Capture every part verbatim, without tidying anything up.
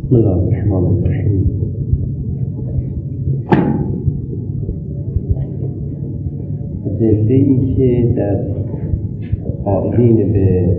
بسم الله الرحمن الرحیم. ادله‌ای که در قائلین به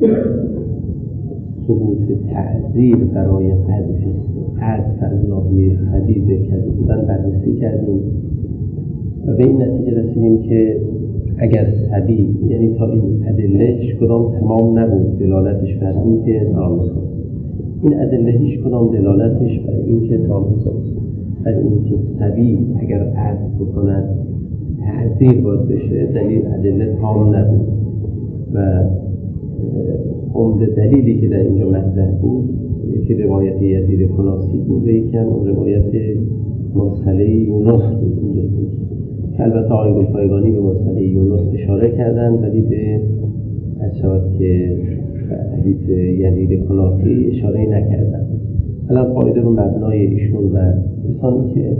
ثبوت تعذیر برای قذف قذف از ناحیه حدیث کذب بودن بررسی کردیم و به این نتیجه رسیدیم که اگر صبی، یعنی تا این ادله هیچ کدام تمام نبود دلالتش بر این که ناموس این ادله هیچ کدام دلالتش بر این که ناموس بر این که صبی اگر عذف بکند تعذیر باید بشه، دلیل ادله تام نبود و عمده دلیلی که در اینجا مطرح بود که روایت یزید کناسی بود و یکی هم روایت مرسله یونس بود که البته آقای گلپایگانی به مرسله یونس اشاره کردن ولی به از شود که حدیث یزید کناسی اشاره نکردن. الان قاعده رو مبنای ایشون و کسانی که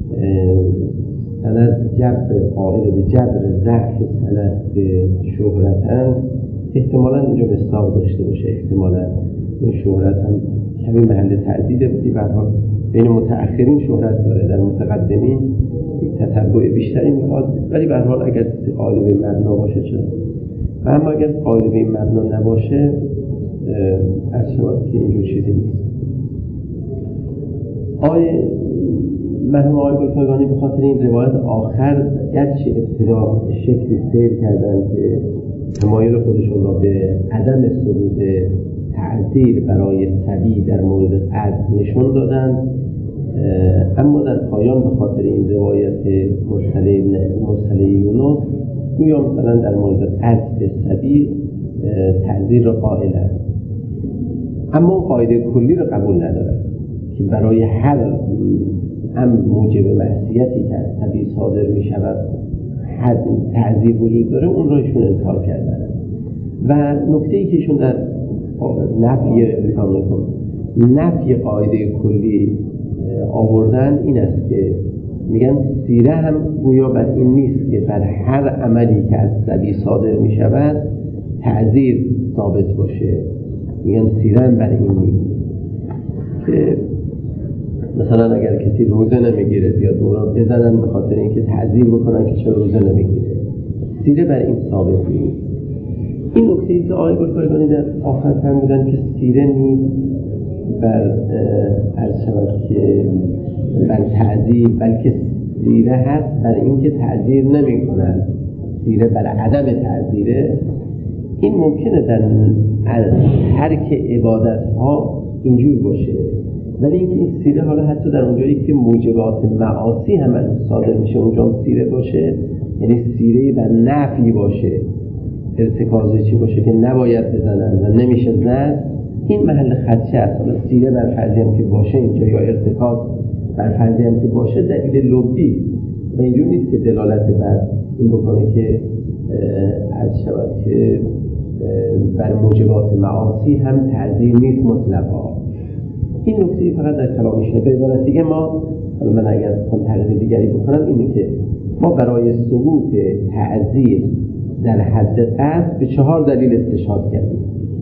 سند جبر قائل به جبر ضعف سند به شهرتن احتمالاً اینجا مصداق داشته باشه، احتمالاً این شهرت هم کمی محل تعدیده بودی برها بین متأخرین شهرت داره، در متقدمین یک تتبع بیشتری میخواد، ولی به هر حال اگر قائل به مبنا باشه چرا؟ و اما اگر قائل به مبنا نباشه از شود که اینجور چیزی نیست. آقای مرحوم آقای گلپایگانی به خاطر این روایت آخر گرچه ابتدا شکلی سیر کردن که تمایل خودشون را به عدم ثبوت تعذیر برای صبی در مورد قذف نشون دادن، اما در پایان به خاطر این روایت مرسله مرسله یونس گویا مثلا در مورد قذف صبی تعذیر را قائلن، اما قاعده کلی را قبول ندارن که برای هر هم موجب معصیتی که از صبی صادر می شود حد تعذیر وجود داره، اون را ایشون انکار کردن. و نکته ای که ایشون در نفی نفی قاعده کلی آوردن این است که میگن سیره هم گویا بر این نیست که بر هر عملی که از صبی صادر می شود تعذیر ثابت باشه، میگن سیره هم بر این نیست که مثلا اگر کسی روزه نمیگیره بیاد دوران بزنن به خاطر اینکه تعذیر بکنن که چرا روزه نمیگیره، سیره بر این ثابت نیست. این نکته ای که آقای گلپایگانی در آخر فرمودن که سیره نیست بر عرض شود که بر تعذیر، بلکه سیره هست بر اینکه تعذیر نمی کنن، سیره بر عدم تعذیره. این ممکنه در ترک عبادت ها اینجور باشه، ولی اینکه این سیره حالا حتی در اونجایی که موجبات معاصی هم صادر میشه اونجا سیره باشه، یعنی سیره در نفی باشه، ارتکاز چی باشه که نباید بزنن و نمیشه زد، این محل خدشه است. حالا سیره بر فرضی هم که باشه اینجا یا ارتکاز بر فرضی هم که باشه دلیل لبی و اینجور نیست که دلالت بر این بکنه که از شود که بر موجبات معاصی هم تعذیر نیست مطلقا. این نکته فقط در کلامشونه. به عبارت دیگه ما، من اگر تحقیق دیگری بکنم اینه که ما برای ثبوت تعذیر در حد قذف به چهار دلیل استشهاد کردیم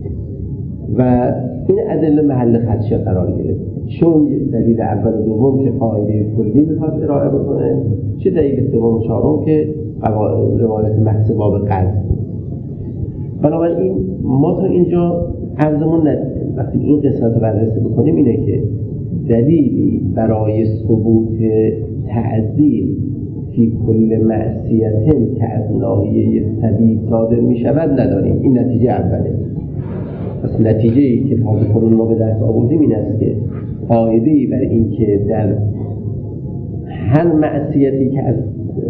و این ادله محل خدشه قرار گرفت، چون دلیل اول و دوم که قاعده کلی میخواد ارائه بکنه، چه دلیل سوم و چهارم که روایت محض باب قذف. بنابراین ما تا اینجا عرضمون وقتی این قسمت رو بررسی بکنیم اینه که دلیلی برای ثبوت تعذیر فی کل معصیت که از ناحیه صبی صادر می شود نداریم. این نتیجه اوله. پس نتیجه ای که تا بکنون ما به دست آوردیم این است که قاعده‌ای بر این که در هر معصیتی که از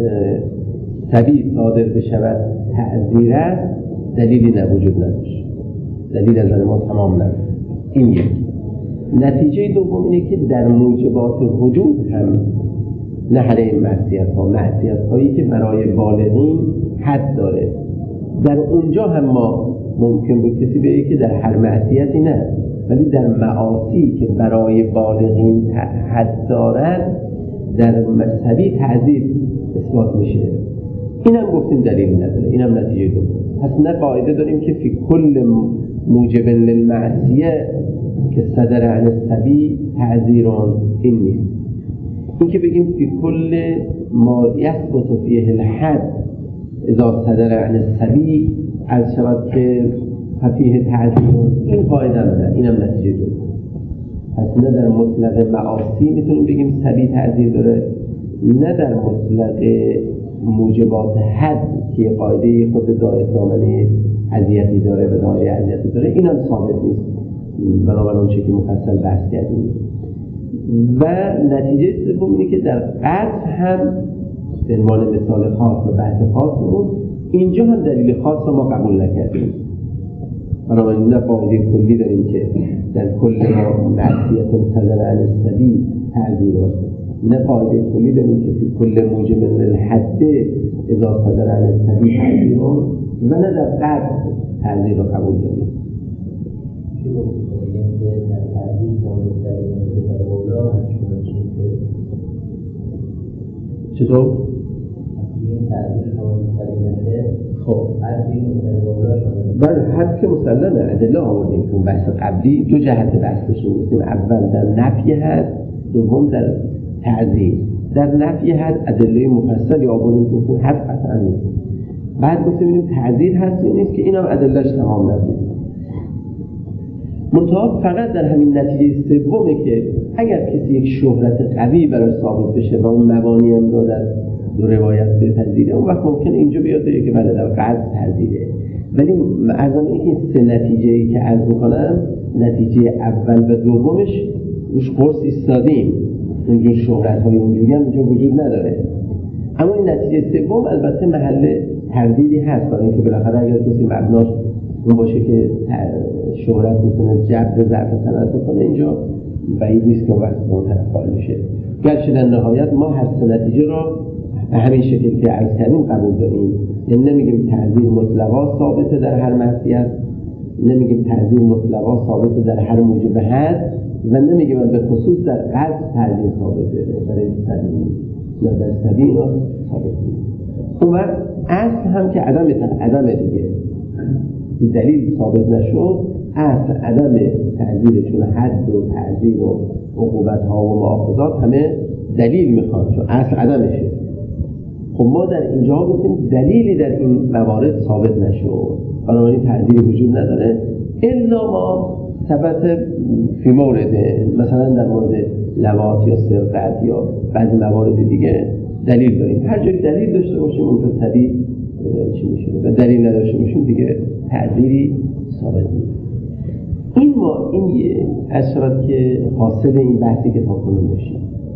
صبی صادر بشود تعذیر است دلیلی نوجود نداشت، دلیل از ما تمام نداشت. این یک. نتیجه دوم اینه که در موجبات وجود هم نه همه معصیت ها، معصیت هایی که برای بالغین حد داره، در اونجا هم ما ممکن بود کسی بگه که در هر معصیتی نه، ولی در معاصی که برای بالغین حد دارد در صبی تعذیر اثبات میشه. این هم گفتیم دلیل نداره، این هم نتیجه دوم. پس نه قاعده داریم که فی کل موجب للمعصیه که صدر عن السبی تعذیران این نیست. این که بگیم فی کل ما یثبت فیه الحد اذا صدر عن السبی از شود که فیه تعذیران، این قاعده نه، اینم نتیجه داره. پس نه در مطلق معاصی میتونیم بگیم سبی تعذیر داره، نه در مطلق موجبات حد که قاعده خود داره دامنه اذیتی داره و داره اذیتی داره، این هم ثابت نیست بنابراین اون چیزی که مفصل بحث کردیم. و نتیجه سوم اینه که در قطع هم به عنوان مثال خاص و بحث خاصمون اینجا هم دلیل خاص رو ما قبول نکردیم. بنابراین نه قاعده کلی داریم که در کل ما معصیت صدر عن السبی تعذیر است، نه قاعده کلی داریم که فی کل موجب للحد اذا صدر عن السبی تعذیر است و نه در قطع تعذیر رو قبول داریم. چطور؟ خب بله حد که مسلمه، ادله آوردیم که اون بحث قبلی دو جهت بحثش رو گفتیم، اول در نفی حد، دوم در تعذیر. در نفی حد ادله مفصلی آوردیم گفتیم حد قطعا نیست، بعد گفتیم ببینیم تعذیر هست یا نیست که اینم ادلهش تمام نبود. منتها فقط در همین نتیجه سومه که اگر کسی یک شهرت قوی برای ثابت بشه و اون مبانی هم رو در دو روایت بپذیره، اون وقت ممکنه اینجا بیاد که بعد در قطع پذیره. ولی ارزم اینه که سه نتیجه‌ای که عرض می‌کنم، نتیجه اول و دومش روش قرص ایستادیم، اونجور شهرت‌های اونجوری هم اینجا وجود نداره. اما این نتیجه سوم البته محل تردیدی هست، برای اینکه بالاخره اگر کسی مبناش اون باشه که شهرت میتونه جبر ضعف سند بکنه، اینجا بعید نیست که وقت اون طرف قائل میشه. گرچه در نهایت ما هر سه نتیجه رو به همین شکل که عرض کردیم قبول داریم، یعنی نمیگیم تعذیر مطلقا ثابته در هر معصیت، نمیگیم تعذیر مطلقا ثابته در هر موجب حد، و نمیگیم به خصوص در قطع تعذیر ثابته برای سبیل یا در سبیل ثابت نیست. اون وقت اصل هم که عدم عدم دیگه دلیل ثابت نشد، اصل عدم تعذیر، چون حد و تعذیر و عقوبت ها و مؤاخذات همه دلیل میخواد، چون اصل عدمشه. خب ما در اینجا گفتیم دلیلی در این موارد ثابت نشد، بنابراین تعذیر وجود نداره الا ما ثبت فی مورد، مثلا در مورد لواط یا سرقت یا بعضی موارد دیگه دلیل داریم. هر جایی دلیل داشته باشیم اونجا طبیعی چی میشه، و دلیل نداشته باشیم دیگه تعذیری ثابت نیست. این ما این اثرات که حاصل این بحثی که تا کنون داشتیم.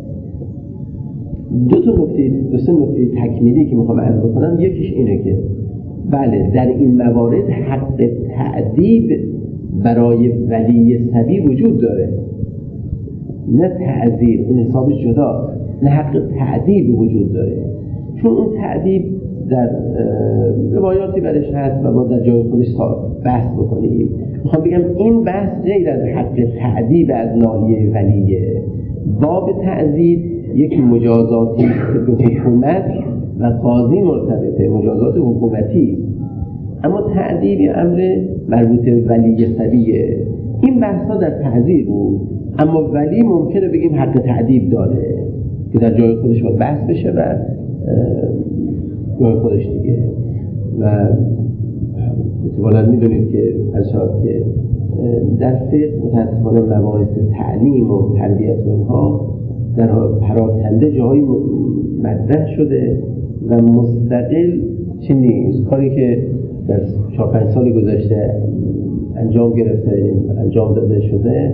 دو تا نکته دو سه نکته تکمیلی که میخوام عرض بکنم، یکیش اینه که بله در این موارد حق تعذیب برای ولی سبی وجود داره، نه تعذیر، اون حسابش جدا، نه حق تعذیب وجود داره، چون اون تعذیب در روایاتی برش هست و ما در جای خودش بحث بکنیم. میخوام بگم این بحث غیر از حق تعذیب از ناحیه ولیه. باب تعذیب یک مجازاتی که به حکومت و قاضی مرتبطه، مجازات حکومتی، اما تعذیب امر مربوط به ولی سبیه. این بحث ها در تعذیب بود، اما ولی ممکنه بگیم حق تعذیب داره که در جای خودش باید بحث بشه و جای خودش دیگه. و احتمالاً میدونید که ارشاد که در فقه متاسفانه مباحث تعلیم و تربیت و اینها در پراکنده جایی مطرح شده و مستقل چی نیست. کاری که در چهار پنج سال گذشته انجام گرفته، انجام داده شده،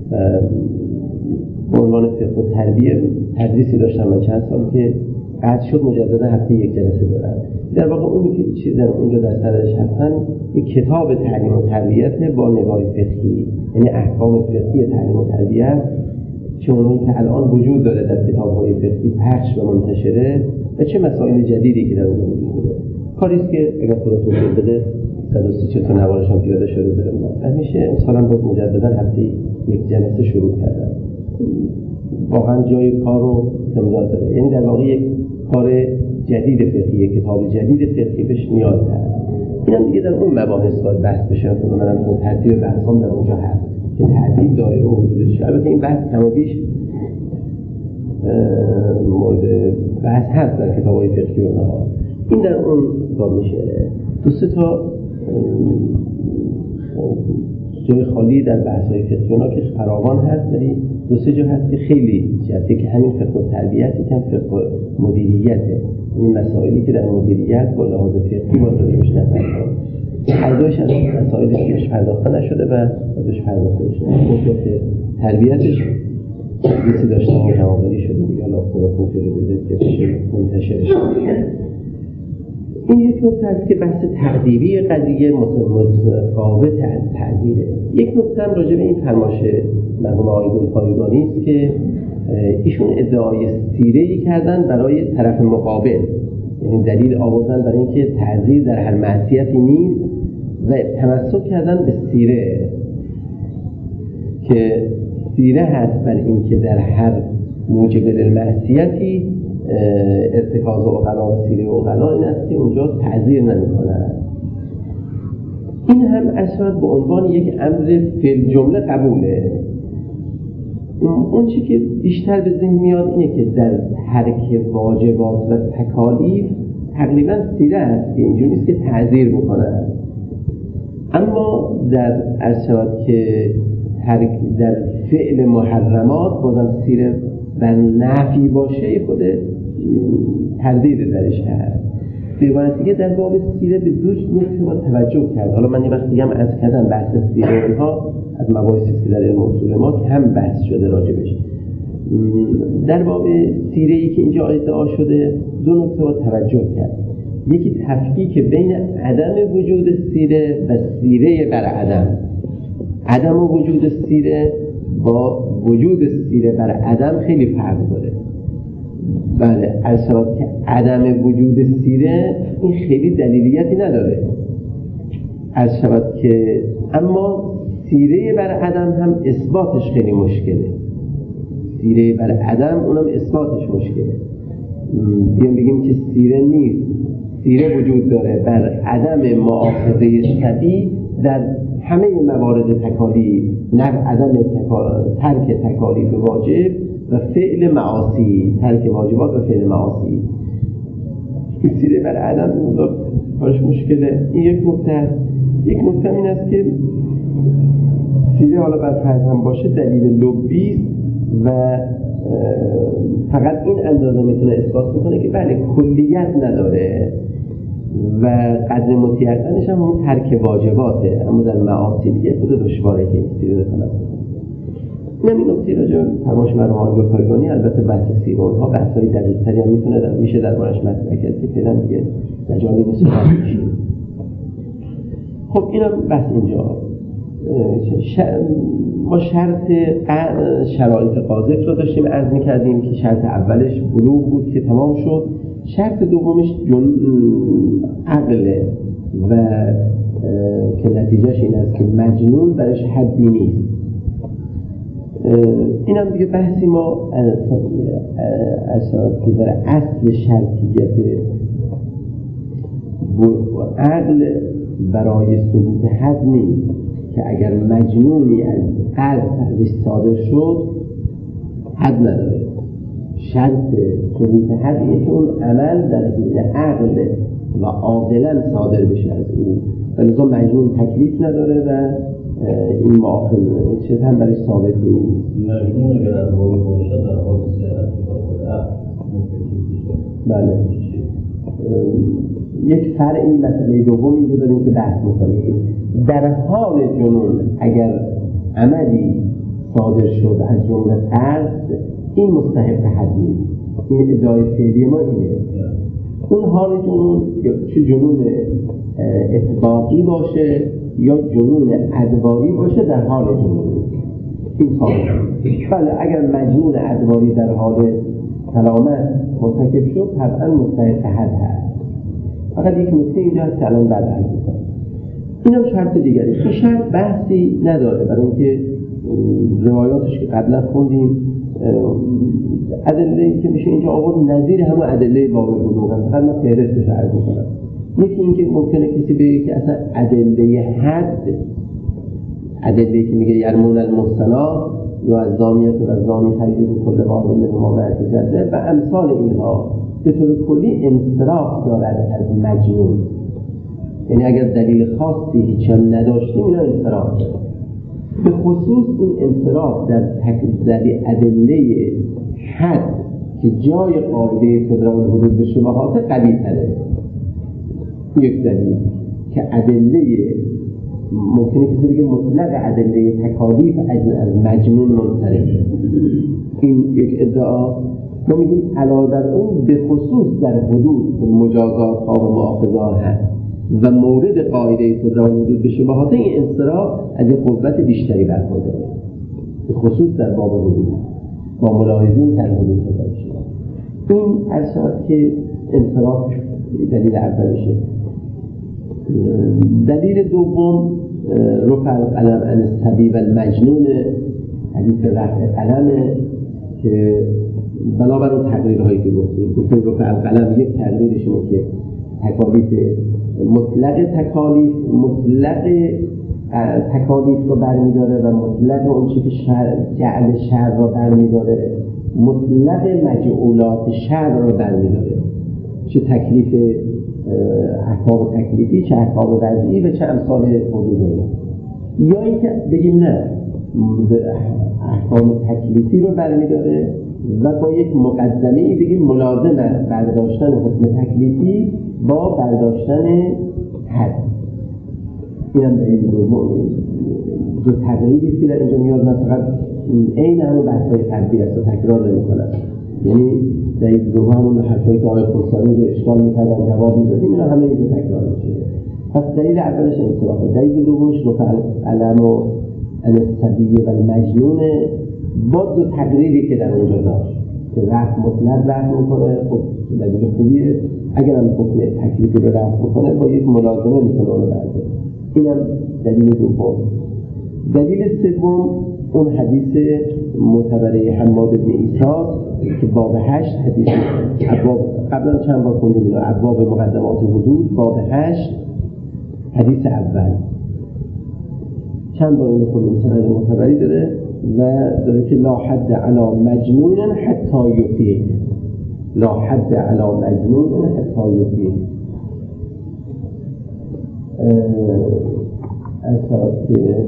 به عنوان فقه و تربیه تدریسی داشتم من چند سال که قطع شد مجددا هفته یک جلسه دارم. در واقع اونی که چیز در اونجا در سرش هستن یک کتاب تعلیم و تربیت با نگاه فقهی، یعنی احکام فقهی تعلیم و تربیت چه اونایی که الان وجود داره در کتاب‌های فقهی پخش و منتشره و چه مسائل جدیدی که در اونجا وجود داره. کاری است که اگر خودتون بده صد و سی چهل نوارش هم پیاده شده داره و میشه امسال باید مجددا هفته یک جلسه شروع کردن. واقعا جای کار رو امضا داره، یعنی در واقع یک کار جدید فقهی، کتاب جدید فقهی بهش نیاز هست. اینم دیگه در اون مباحث باید بحث بشه. منم تو ترتیب بحثام در اونجا هست که تعدیل دایره و حدودش. البته این بحث کم و بیش مورد بحث هست در کتاب‌های فقهی و اونها. این در اون کار میشه. دو سه تا جای خالی در بحث‌های فقهی اونها که فراوان هست، ولی دو سه جا هست که خیلی جدی که همین فقه و تربیت، یکم فقه مدیریته. این مسائلی که در مدیریت با لحاظ فقهی با روش نظر کنیم. هر دوش از مسائلی که بهش پرداخته نشده و بهش پرداخته نشده. فقه تربیتش کسی داشتن و جوابداری شده دیگه، حالا خودتون فقه بذارید که بشه منتشرش کنید. این یک نکته است که بحث تقدیری قضیه متفاوت از تعدیله. یک نکته هم راجع به این فرمایش مرحوم آقای گلپایگانی است که ایشون ادعای سیره‌ای کردن برای طرف مقابل، یعنی دلیل آوردن برای اینکه تعزیر در هر معصیتی نیست و تمسک کردن به سیره که سیره هست بر اینکه در هر موجب للمعصیتی ارتکاز عقلا و سیره عقلا این است که اونجا تعزیر نمی‌کنند. این هم اصلا به عنوان یک امر فی جمله قبوله. اون چی که بیشتر به ذهن میاد اینه که در ترک واجبات و تکالیف تقریبا سیره است که اینجوری نیست که تعزیر بکنن، اما در ارشاد که ترک در فعل محرمات بازم سیره و نفی باشه خود تردید درش هست. به عبارت دیگه در باب سیره به دو نکته با توجه کرد. حالا من یه وقت دیگه هم عرض کردم بحث سیره اینها از مباحثی که در علم اصول ما که هم بحث شده راجبش. در باب سیره ای که اینجا ادعا شده دو نکته با توجه کرد. یکی تفکیک بین عدم وجود سیره و سیره بر عدم. عدم و وجود سیره با وجود سیره بر عدم خیلی فرق داره. بله، اصلا که عدم وجود سیره این خیلی دلیلیتی نداره. از شود که اما سیره بر عدم هم اثباتش خیلی مشکله. سیره بر عدم اونم اثباتش مشکله. بیان بگیم که سیره نیست، سیره وجود داره بر عدم مؤاخذه شدید در همه موارد تکالیف، نه عدم تکا... ترک تکالیف واجب و فعل معاصی، ترک واجبات و فعل معاصی. سیره بر عدم کارش مشکله. این یک نکته. یک نکته این است که سیره حالا بر فرض هم باشه دلیل لبی و فقط این اندازه میتونه اثبات بکنه که بله کلیت نداره و قدر متیقنش هم اون ترک واجباته، اما در معاصی دیگه خود دشواره که این سیره رو تلقی کنه. اینم این نکته راجع به فرمایش مرحوم آقای گلپایگانی. البته بحث سیره اونها بحث‌های دقیق‌تری هم میتونه در میشه دربارش مطرح کرد که فعلا دیگه مجالی نیست بحث. خب اینم بحث اینجا. ما شرط شرایط قاذف رو داشتیم عرض می‌کردیم که شرط اولش بلوغ بود که تمام شد. شرط دومش جن... عقله و که نتیجهش این است که مجنون برش حدی نیست. این هم دیگه بحثی ما اساس که در اصل شرطیت عقل برای ثبوت حد نیست که اگر مجنونی از قلب ازش صادر شد حد نداره. شرط ثبوت حد اینه که اون عمل در حد عقل و عاقلا صادر بشه از اون، ولی تو مجنون تکلیف نداره و این معاقل چیز هم برش ثابت نیست. مجنون اگر از واقعی باشه در حال صحت بله. یک فرعی مسئله دوم اینجا داریم که بحث میکنیم. در حال جنون اگر عملی صادر شد از جمله قصد، این مستحق حد نیست. این ادعای فعلی ما اینه. اون حال جنون یا چه جنون اطباقی باشه یا جنون ادواری باشه در حال جنون این حال. بله اگر مجنون ادواری در حال سلامت مرتکب شد طبعا مستحق حد هست. فقط یک نکته اینجا هست که الان بعد عرض می‌کنم. این هم شرط دیگری. این شرط بحثی نداره برای اینکه روایاتش که قبلا خوندیم ادله‌ای که میشه اینجا آورد نظیر همه ادله باب بلوغ هست. فقط من فهرستش عرض می‌کنم. یکی اینکه ممکنه کسی بگه که اصلا ادله حد، ادله که میگه یرمون المحصنات یا از زانیت و از زانی تجدید کل واحد منهما بعد جلده و امثال اینها به طور کلی انصراف دارد از مجنون. یعنی اگر دلیل خاصی هیچ هم نداشتیم اینا انصراف دارد. به خصوص این انصراف در تکذیب ادله حد که جای قاعده صدران حدود به شبهات قوی تره. یک دلیل که ادله ممکنه کسی بگه مطلق ادله تکالیف از مجنون منصرفه. این یک ادعا. ما میگیم علاوه بر اون به خصوص در حدود مجازات ها و مؤاخذات هست و مورد قاعده صدران حدود به شبهات این انصراف از یک قوت بیشتری برخورداره، به خصوص در باب حدود با ملاحظین در حدود صدران شده. این از شد که انصراف دلیل اولشه. دلیل دوم رفع القلم عن الصبی و المجنون، حدیث رفع قلمه که بنابر اون تقریرهایی که گفتیم گفتیم رفع القلم یک تقریرش اینه که تکالیف مطلق تکالیف مطلق تکالیف رو برمیداره و مطلق اون چه که شر جعل شر رو برمیداره، مطلق مجعولات شر رو برمیداره، چه تکلیف احکام تکلیفی، چه احکام وضعی و چه امثال حدودی. یا اینکه بگیم نه، احکام تکلیفی رو برمیداره و با یک مقدمه‌ای بگیم ملازم برداشتن حکم تکلیفی با برداشتن حد. این هم دلیل دوم. دو تقریبی که در اینجا میاد، من فقط این همون بحث‌های قبلی است و تکرار نمی‌کنم. یعنی دلیل دوم همون حرفایی که آقای خرسانی رو اشکال می‌کردن جواب می‌دادیم، اینا همه اینجا تکرار میشه. پس دلیل اولش انصرافه، دلیل دومش رفع القلم و الصبی و المجنون با دو تقریری که در اونجا داشت که رفع مطلق رفع میکنه. خب دلیل خوبیه. اگر هم حکم تکلیفی رو رفع میکنه با یک ملازمه میتونه اونو برده. اینم دلیل دوم. دلیل سوم اون حدیث معتبره حماد بن عیسی که باب هشت حدیث ابواب قبلا چند بار خوندیم اینو، ابواب مقدمات حدود باب هشت حدیث اول چند بار اینو خوندیم. سند معتبری داره و داره که لا حد علی مجنون حتی یفیق، لا حد علی مجنون حتی یفیق. اصلا که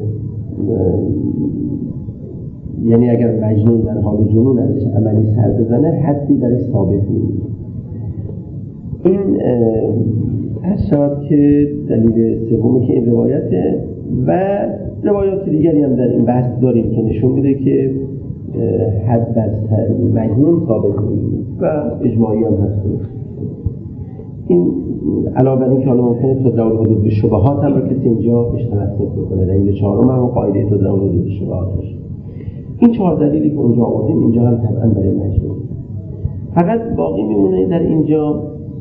یعنی اگر مجنون در حال جنون ازش عملی سر بزنه حدی برای ثابت نیست. این اصلا که دلیل سومی که این روایته و روایات دیگری هم در این بحث داریم که نشون میده که حد بر مجنون ثابت نیست و اجماعی هم هست. این علاوه بر این که حالا ممکنه تداول حدود به شبهات هم رو کسی اینجا بهش توسط بکنه. دلیل چهارم هم قاعده تداول حدود به شبهاتش. این چهار دلیلی که اونجا آوردیم اینجا هم طبعا برای مجنون. فقط باقی میمونه در اینجا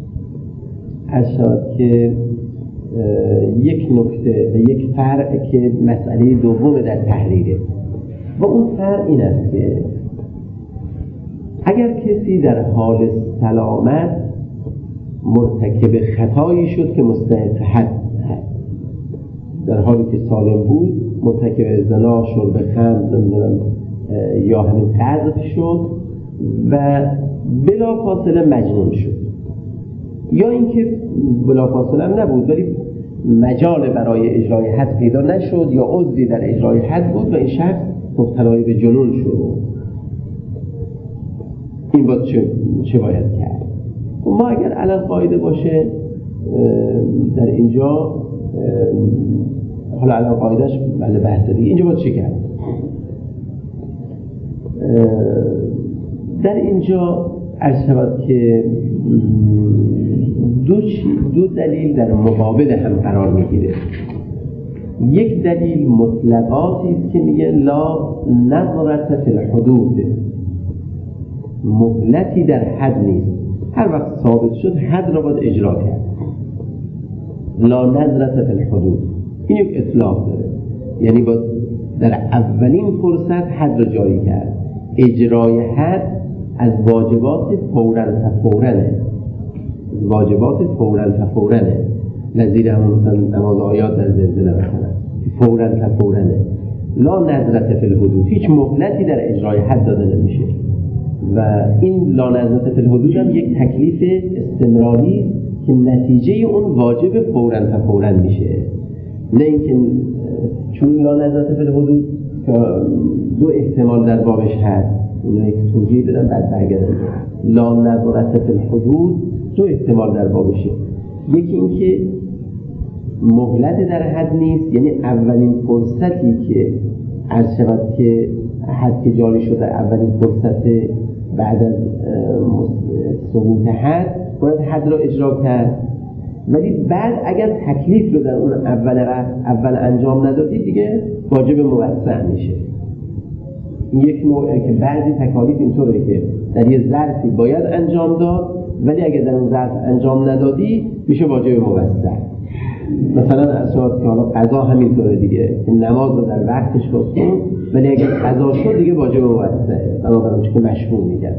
اشاره که یک نکته و یک فرع که مسئله دوم در تحلیله و اون فرع این است که اگر کسی در حال سلامت مرتکب خطایی شد که مستحق حد هست، در حالی که سالم بود مرتکب زنا، شرب خمر یا همین قذف شد و بلا فاصله مجنون شد، یا اینکه بلا فاصله هم نبود ولی مجال برای اجرای حد پیدا نشد یا عذری در اجرای حد بود و این شخص مبتلای به جنون شد. این باید چه, چه باید کرد؟ ما اگر علل قاعده باشه در اینجا، حالا علل قاعدهش بله بحث دیگه، اینجا باید چه کرد؟ در اینجا عرض شود که دو, دو دلیل در مقابل هم قرار میگیره. یک دلیل مطلقاتی است که میگه لا نظرت فی الحدود، مهلتی در حد نیست، هر وقت ثابت شد حد را باید اجرا کرد. لا نظرت فی الحدود این یک اطلاق داره، یعنی باید در اولین فرصت حد رو جاری کرد. اجرای حد از واجبات فوراً فورانه واجبات فوراً فورانه نظیر همون مثلا نماز آیات در زلزله مثلا فوراً فورانه. لا نظرت فی الحدود، هیچ مهلتی در اجرای حد داده نمیشه و این لا نظرت فی الحدود هم یک تکلیف استمراری که نتیجه اون واجب فوراً فوران میشه. نه اینکه چون لا نظرت فی الحدود دو احتمال در بابش هست، اینا یک توضیح بدم بعد برگردم. لا نظرت فی الحدود دو احتمال در بابشه. یکی اینکه مهلت در حد نیست، یعنی اولین فرصتی که عرض شود که حد که جاری شده اولین فرصت بعد از سقوط حد باید حد را اجرا کرد، ولی بعد اگر تکلیف رو در اون اول اول انجام ندادی دیگه واجب موسع میشه. این یک نوعه که بعضی تکالیف اینطوره که در یه ظرفی باید انجام داد ولی اگر در اون ظرف انجام ندادی میشه واجب موسع. مثلا اساس که حالا قضا همینطوره دیگه که نماز رو در وقتش بخون ولی اگر قضا شد دیگه واجب موسعه، بنابراین چون که مشمول میگن.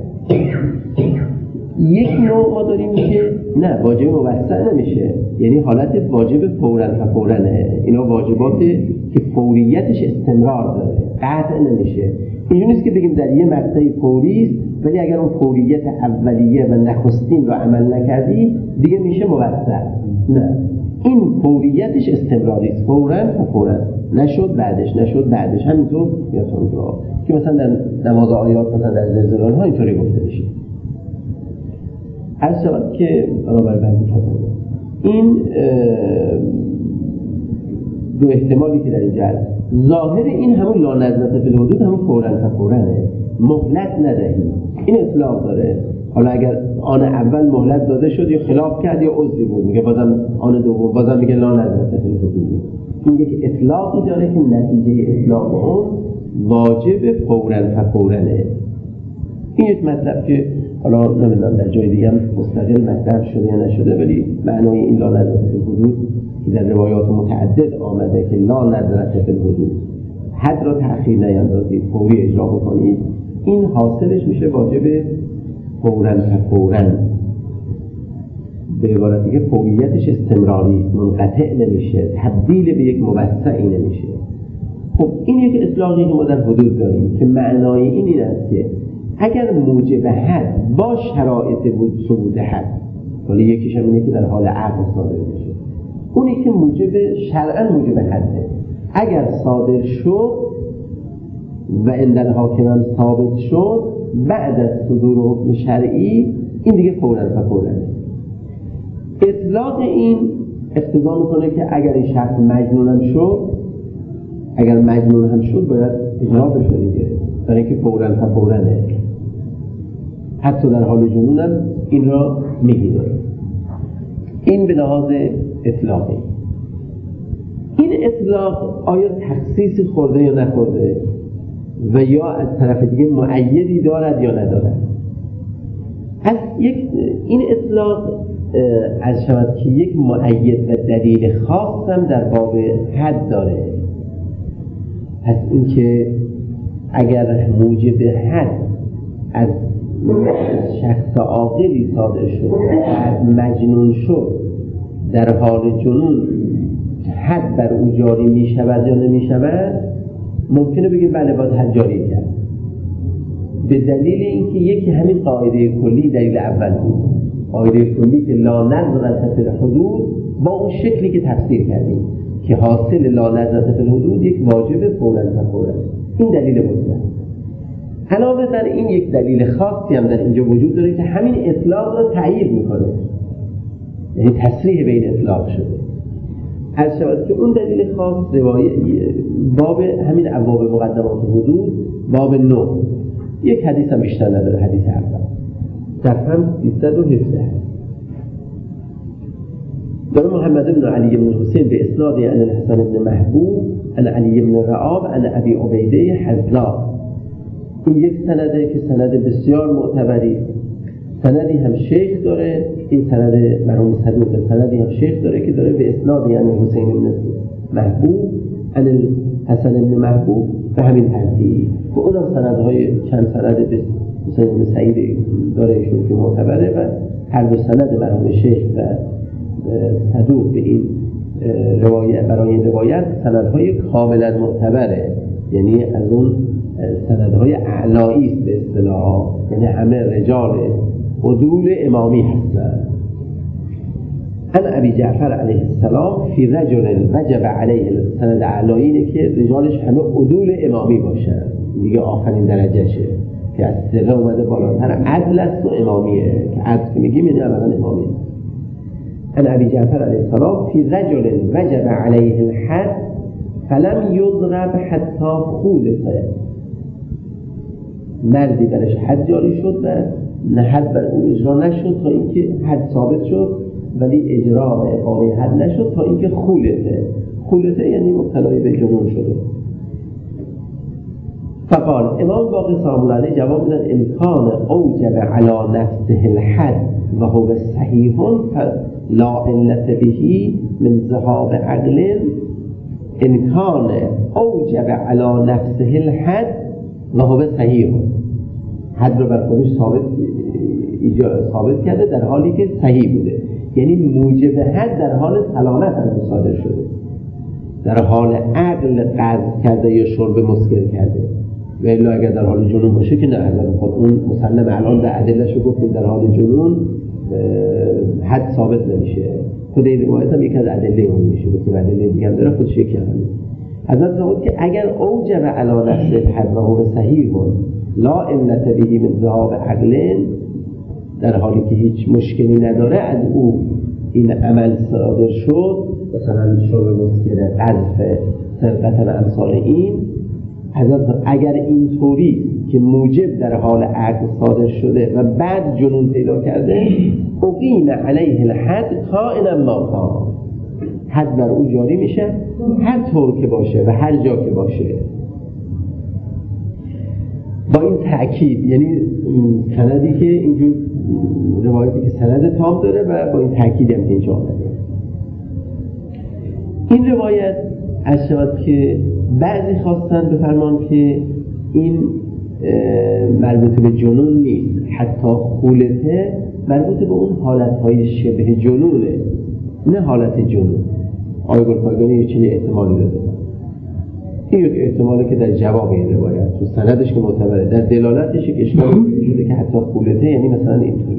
یک نوع ما داریم که نه واجب موسع نمیشه، یعنی حالت واجب فوراً فورانه. اینا واجباتی که فوریتش استمرار داره، قطع نمیشه. اینجوری نیست که بگیم در یه مقطعی فوری است ولی اگر اون فوریت اولیه و نخستین رو عمل نکردی دیگه میشه موسع. نه، این فوریتش استمراری است، فوراً و فوراً، نشد بعدش نشد بعدش، همینطور میاتون رو که مثلا در نماز آیات مثلا در زلزله ها اینطوری گفته میشه. از شود که برابر بعدی کتابه این دو احتمالی که در اینجا هست. ظاهر این همون لا نظرت فی الحدود همون فوراً فورانه، مهلت ندهی، این اطلاق داره. حالا اگر آن اول مهلت داده شد یا خلاف کرد یا عذری بود میگه بازم آن دوم بازم میگه لا نظرت فی الحدود. این یک اطلاقی داره که نتیجه اطلاق اون واجب فوراً فورانه. این یک مطلب که حالا نمیدونم در جای دیگه هم مستقل مطرح شده یا نشده، ولی معنای این لا نظرت فی الحدود که در روایات متعدد آمده که لا نظرت فی الحدود، حد را تأخیر نیندازید، فوری اجرا بکنید، این حاصلش میشه واجب فوراً فوراً. به عبارت دیگه فوریتش استمراری است، منقطع نمیشه، تبدیل به یک موسعی نمیشه. خب این یک اطلاقی که ما در حدود داریم که معنای این این است که اگر موجب حد با شرایط بود ثبوت حد، ولی یکیش هم اینه که در حال عقل صادر میشه، اونی که موجب شرعاً موجب حده اگر صادر شد و عند الحاکم هم ثابت شد بعد از صدور حکم شرعی، این دیگه فوراً و فوراً. اطلاق این اقتضا میکنه که اگر این شخص مجنون هم شد، اگر مجنون هم شد باید اجرا بشه دیگه، برای اینکه فوراً و فورانه، حتی در حال جنون هم این را میگیره. این به لحاظ اطلاقی. این اطلاق آیا تخصیص خورده یا نخورده و یا از طرف دیگه مؤیدی دارد یا ندارد؟ از یک این اطلاق از شود که یک مؤید و دلیل خاص هم در باب حد داره. پس اینکه اگر موجب حد از شخص عاقلی صادر شد و مجنون شد در حال جنون حد بر او جاری می شود یا نمی شود، ممکنه بگیم بله باید حد جاری کرد، به دلیل اینکه یکی همین قاعده کلی دلیل اول بود، قاعده کلی که لا نظرت فی الحدود با اون شکلی که تفسیر کردیم که حاصل لا نظرت فی الحدود یک واجب فوراً و فوراً، این دلیل بود. علاوه بر این یک دلیل خاصی هم در اینجا وجود داره که همین اطلاق را تأیید میکنه، یعنی تصریح به این اطلاق شده. از شود که اون دلیل خاص روایت باب همین ابواب مقدمات حدود باب نه، یک حدیث هم بیشتر نداره، حدیث اول صفحه سیصد و هفده داره محمد بن علی بن حسین به اسناد عن الحسن بن محبوب عن علی بن رعاب عن ابی عبیده حذاء. این یک سنده که سند بسیار معتبری، سندی هم شیخ داره، این سند مرحوم صدوق، سندی هم شیخ داره که داره به اسناد یعنی حسین بن محبوب عن الحسن بن محبوب به همین ترتیب که اونم سندهای چند سند به مثلا ابن سعید داره ایشون که معتبره و هر دو سند مرحوم شیخ و صدوق به این روایت برای این روایت سندهای کاملا معتبره، یعنی از اون سندهای اعلایی است به اصطلاح، یعنی همه رجال عدول امامی هستند. ان ابی جعفر علیه السلام فی رجل وجب علیه، سند اعلایی اینه که رجالش همه عدول امامی باشن، دیگه آخرین درجهشه که از ثقه اومده بالاتر، عدل است و امامیه که عدل میگیم یعنی اولا امامیه. ان ابی جعفر علیه السلام فی رجل وجب علیه الحد فلم یضرب حتی خولته، مردی برش حد جاری شد و نه حد بر اون اجرا نشد تا اینکه حد ثابت شد، ولی اجرا و اقامه حد نشد تا اینکه خولته، خولته یعنی مبتلای به جنون شده. فقال امام باقر سلام الله علیه جواب میدن امکان اوجب علی نفسه الحد و هو صحیح لا علت بهی من ذهاب عقل، امکان اوجب علی نفسه الحد و هو صحیح، حد رو بر خودش ثابت ایجاد ثابت کرده در حالی که صحیح بوده، یعنی موجب حد در حال سلامت از صادر شده، در حال عقل قذف کرده یا شرب مسکر کرده، و الا اگر در حال جنون باشه که نه، خود اون مسلم الان در ادله‌شو گفتیم در حال جنون حد ثابت نمیشه. خود این روایت هم یک از ادله اون میشه، گفتیم ادله دیگه هم داره خودش یکی همه. حضرت فرمود که اگر اوجب علی نفسه الحد و هو صحیح لا علت به من ذهاب عقل، در حالی که هیچ مشکلی نداره از او این عمل صادر شد، مثلا شرب مسکر، قذف، سرقت و امثال این، حضرت اگر اینطوری که موجب در حال عقل صادر شده و بعد جنون پیدا کرده، اقیم علیه الحد کائنا ما کان، حد بر او جاری میشه هر طور که باشه و هر جا که باشه. با این تأکید، یعنی سندی که اینجور روایتی که سند تام داره و با این تأکید هم که اینجا آمده. این روایت از شود که بعضی خواستن بفرمان که این مربوط به جنون نیست، حتی خولته مربوط به اون حالتهای شبه جنونه، نه حالت جنون. آقای گلپایگانی یه چنین احتمالی رو دادن. این یک احتمالی که در جواب این روایت تو سندش که معتبره، در دلالتش یک اشکالی وجوده که حتی خولته یعنی مثلا اینطوری.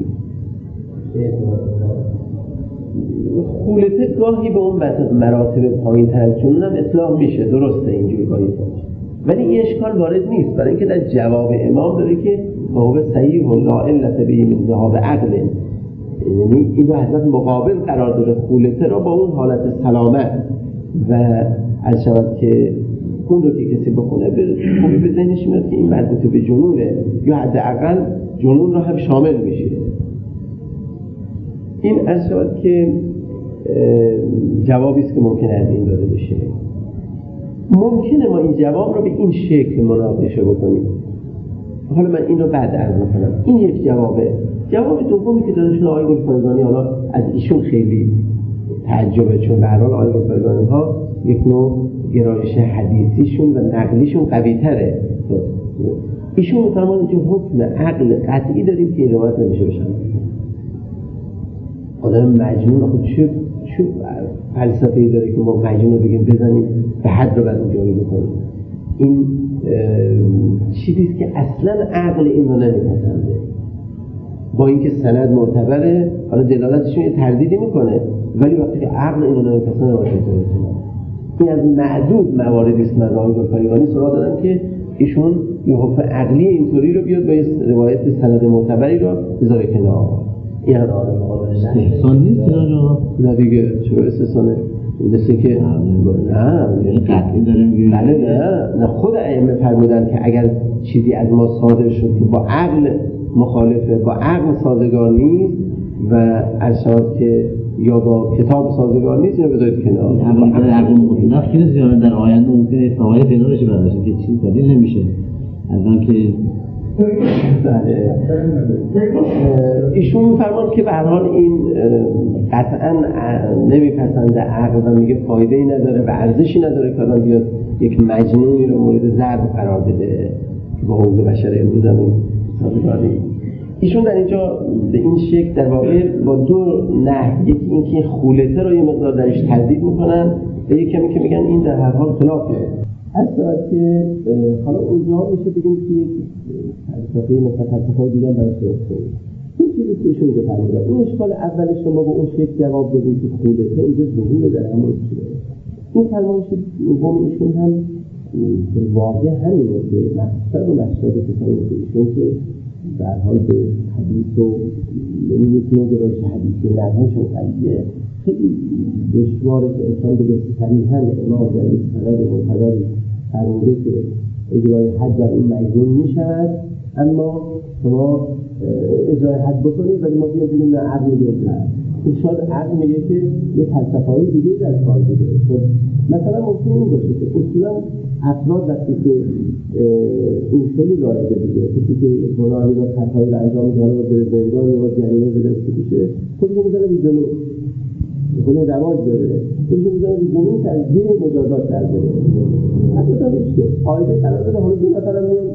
خولته گاهی به اون مراتب پایین تر از جنون هم اطلاق میشه، درسته اینجور گاهی باشه، ولی این اشکال وارد نیست، برای اینکه در جواب امام داره که موضوع صحیح و لا علت به من ذهاب عقل، یعنی این رو حضرت مقابل قرار داده خولته را با اون حالت سلامت، و از شود که اون رو که کسی بخونه به خوبی به ذهنش میاد که این مربوط به جنونه یا حداقل جنون رو هم شامل میشه. این از شود که جوابی است که ممکنه از این داده بشه. ممکنه ما این جواب رو به این شکل مناقشه بکنیم، حالا من این رو بعد عرض میکنم. این یک جوابه. جواب دومی که داده شده آقای گلپایگانی، حالا از ایشون خیلی تعجبه، چون به هر حال آقای گلپایگانی ها یک نوع گرایش حدیثیشون و نقلیشون قوی تره. ایشون میفرمان اینجا حکم عقل قطعی داریم که این روایت نمیشه بشن. آدم مجنون خود چه چه فلسفه‌ای داره که ما مجنون رو بگیم بزنیم به حد رو بعد جاری بکنیم؟ این چیزیست که اصلا عقل این رو نمیپسنده، با اینکه سند معتبره، حالا دلالتشون یه تردیدی میکنه، ولی وقتی که عقل این رو نمیپسنده رو باید این از معدود مواردی است. من آقای گلپایگانی سراغ دارم که ایشون یه حکم عقلی اینطوری رو بیاد با یه روایت سند معتبری رو بذاره کنار. این هم آدم مقابلش احسان نیست جناب؟ نه دیگه چرا استثانه؟ مثل که نه قطعی داریم میگیم بله نه نه خود ائمه فرمودن که اگر چیزی از ما صادر شد که با عقل مخالفه، با عقل سازگار نیست و ارشاد که یا با کتاب سازگار نیست، اینو بذارید کنار. عقل عقل مطلق که زیاد در آینده ممکنه فواید پیدا بشه براش که چیز دلیل نمیشه. از آن که بله. ایشون میفرمان که به هر حال این قطعا نمیپسنده عقل و میگه فایده‌ای نداره و ارزشی نداره که آدم بیاد یک مجنونی رو مورد ضرب قرار بده که با حقوق بشر امروز هم این سازگاری. ایشون در اینجا به این شکل در واقع با دو نحو، یکی اینکه خولته رو یه مقدار درش تردید میکنن و یک کمی که میگن این در هر حال خلافه. اصلا که حالا اونجا میشه بگیم که فلسفه مثل فلسفه‌های دیگه برای درست کنیم. این چیزی که ایشون اینجا فرمودن، اون اشکال اولش که ما با اون شکل جواب بدیم که خولته اینجا ظهور در همون چیه. این فرمایش دوم ایشون هم واقع همینه که مقصد و مقصد کسانی که ایشون که در حال به حدیث و نمیتونه گرایش حدیثی نرهشون خلیه خیلی دشواره که انسان بگه صریحاً امام در یک سند معتبری فرموده که اجرای حد در این مجنون میشود، اما شما اجرای حد بکنید ولی ما بیاد بگیم نه عقل میگه نه. این شاید عقل میگه که یه فلسفه‌های دیگه در کار بوده. مثلا ممکنه این باشه که اصولاً افراد وقتی که این خیلی رایجه دیگه، کسی که گناهی را خطایی را انجام میده و بره زندان یا جریمه بده بشه، خودش میذاره به جنون، خودش رواج داره، خودش میذاره به جنون که از دین مجازات در بره. حتی تا بشه قاعده قرار بده حالا دو نفر هم میان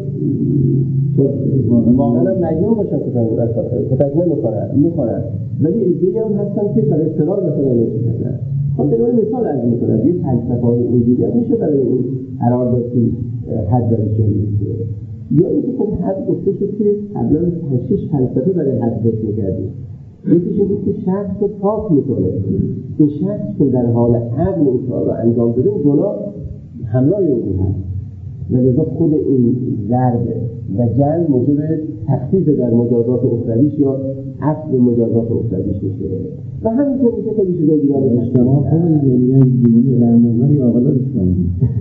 واقعا هم مجنون باشن کتک نمیخورن میخورن، ولی ادعی هم هستن که برای اضطرار مثلا نمیشکنن. خب به مثال عرض میکنم یه فلسفه‌های اینجوری هم میشه برای این قرار داد که حد برای شریع میشه، یا اینکه خب حد گفته شد که قبلا شش فلسفه برای حد ذکر میکردیم. یکیش این بود که شخص رو پاک میکنه، این شخص که در حال عقل این کار رو انجام داده گناه همراه او هست و لذا خود این ضرب و جلب موجب تخفیف در مجازات اخرویش یا اصل مجازات اخرویش میشه. و همینطور میشه خیلی چیزای دیگه رو اجتماع کنه دیگه دیگه برنامه‌ای آقا اسلامی